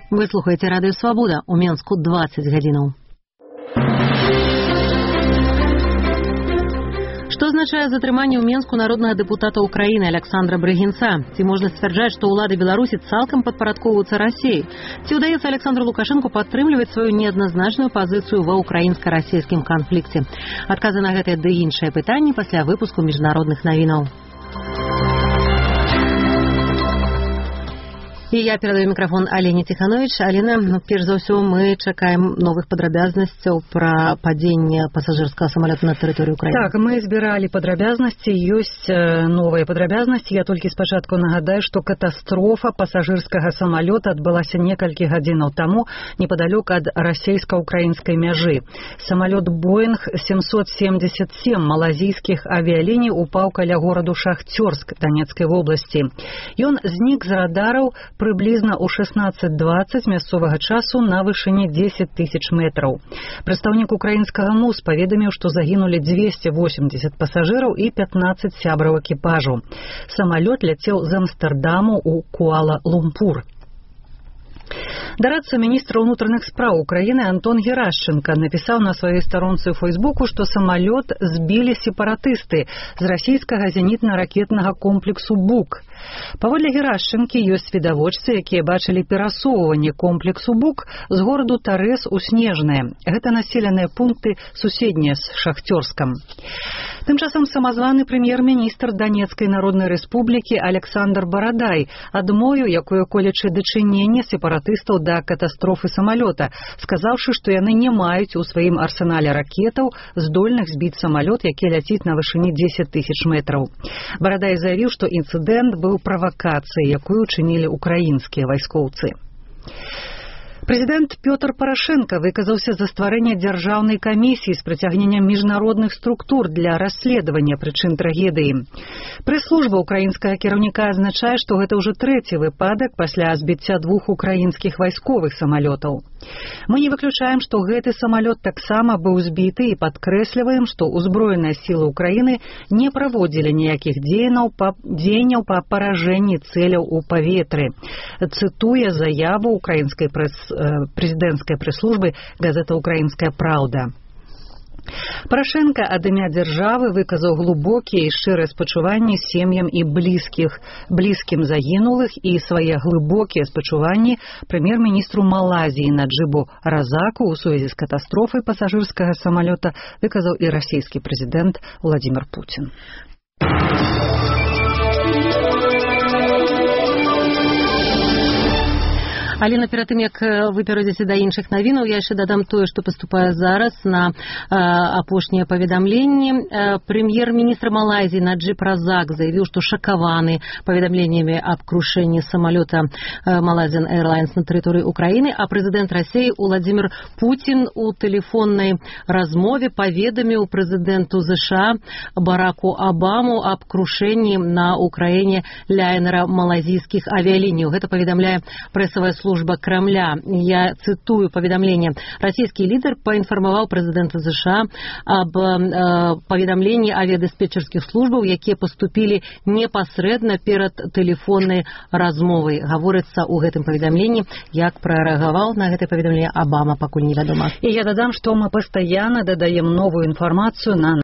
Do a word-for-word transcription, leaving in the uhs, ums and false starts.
Вы слухаеце радыё Свабода, у Менску дваццаць гадзінаў. Што азначае затрыманне ў Менску народнага дэпутата Украіны Александра Брыгінца? Ці можна сцвярджаць, што ўлады Беларусі цалкам падпарадкоўваюцца Расіі? Ці ўдаецца Александру Лукашэнку падтрымліваць сваю неадназначную пазіцыю ва ўкраінска-расійскім канфлікце? Адказы на гэтыя ды іншыя пытанні пасля выпуску міжнародных навінаў. І я перадаю мікрафон Алене Тиханович. Алена, ну, перш за ўсё мы чакаем новых падрабязнасцяў пра падзенне пасажырскага самалёта на тэрыторыі Украіны. Так, мы збіралі падрабязнасці, ёсць новыя падрабязнасці. Я толькі спачатку нагадаю, што катастрофа пасажырскага самалёта адбылася некалькі гадзінаў таму непадалёк ад расійска-украінскай мяжы. Самалёт Боинг семьсот семьдесят семь малазійскіх авіяліній упаў каля гораду Шахцёрск Донецкай вобласці. Ён знік з радараў прыблізна ў шэснаццаць дваццаць мясцовага часу на вышыні дзесяць тысяч метраў. Прадстаўнік украінскага МУС паведаміў, што загінулі дзвесце восемьдесят пасажыраў і пятнаццаць сябраў экіпажу. Самалёт ляцеў з Амстэрдаму ў Куала-Лумпур. Дарадца міністра ўнутраных спраў Украіны Антон Герашченко напісаў на сваёй старонцы ў Фейсбуку, што самалёт збілі сепаратысты з расійскага зенітна-ракетнага комплексу «Бук». Паводле Герашченкі ёсць відавочцы, якія бачылі перасоўванне комплексу «Бук» з гораду Тарэс у Снежнае. Гэта населеныя пункты суседнія з Шахцёрскам. Тым часам самазваны прэм'ер-міністр Донецкай народнай рэспублікі Александр Барадай адмовіў якое-колечы дачыненне сепаратыстаў да катастрофы самалёта, сказаўшы, што яны не маюць у сваім арсенале ракетаў, здольных збіць самалёт, які ляціць на вышыні дзесяць тысяч метраў. Барадай заявіў, што інцыдэнт быў правакацыяй, якую чынілі украінскія вайскоўцы. Прэзідэнт Пётр Парашенко выказаўся за стварэнне дзяржаўнай камісіі з прыцягненнем міжнародных структур для расследавання прычын трагедыі. Прэс-служба украінскага кіраўніка азначае, што гэта ўжо трэці выпадак пасля збіцця двух украінскіх вайсковых самалётаў. Мы не выключаем, што гэты самалёт таксама быў збіты і падкрэсліваем, што ўзброеныя сілы Украіны не праводзілі ніякіх дзеянняў па, дзеянняў па паражэнні цэляў у паветры. Цытуе заяву украінскай прэс прэзідэнцкай прэс-службы газета «Украінская праўда». Парашенко ад імя дзяржавы выказаў глыбокія і шчырыя спачуванні сем'ям і блізкіх, блізкім загінулых і свае глыбокія спачуванні прэм'ер-міністру Малайзіі Наджыбу Разаку ў сувязі з катастрофай пасажырскага самалёта выказаў і расійскі прэзідэнт Владзімір Пуцін. Алена, перад тым, як вы перайдзеце да іншых навінаў, я яшчэ дадам тое, што паступае зараз на э, апошнія паведамленні. Э, Прэм'ер-міністр Малайзіі Наджыб Разак заявіў, што шакаваны паведамленнямі аб крушэнні самалёта э, Malaysian Airlines на тэрыторыі Украіны, а прэзідэнт Расіі Владзімір Пуцін у тэлефоннай размове паведаміў прэзідэнту ЗША Бараку Абаму аб крушэнні на Украіне лайнера малайзійскіх авіяліній. Гэта паведамляе прэсавая служба служба Кремля. Я цитую поведомление. Российский лидер поинформовал президента США об э, поведомлении авиадиспетчерских служб, якія поступили непосредственно перед телефонной размовой. Говорится у гэтым поведомлении, як прореагаваў на гэта поведомление Обама, пакуль невядома. И я додам, что мы постоянно додаем новую информацию на